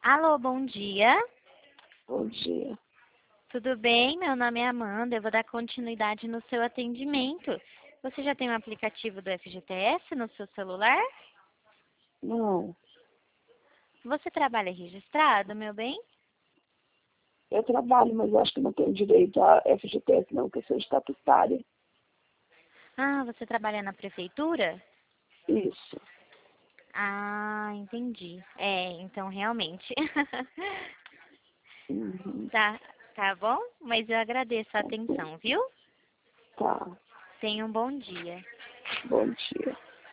Alô, bom dia. Bom dia. Tudo bem? Meu nome é Amanda. Eu vou dar continuidade no seu atendimento. Você já tem um aplicativo do FGTS no seu celular? Não, Você trabalha registrado, meu bem? eu trabalho, mas eu acho que não tenho direito a FGTS não, porque eu sou estatutária. Ah, você trabalha na prefeitura? Isso. Ah, entendi. Então realmente. Uhum. Tá bom? Mas eu agradeço a atenção, viu? Tá. Tenha um bom dia. Bom dia.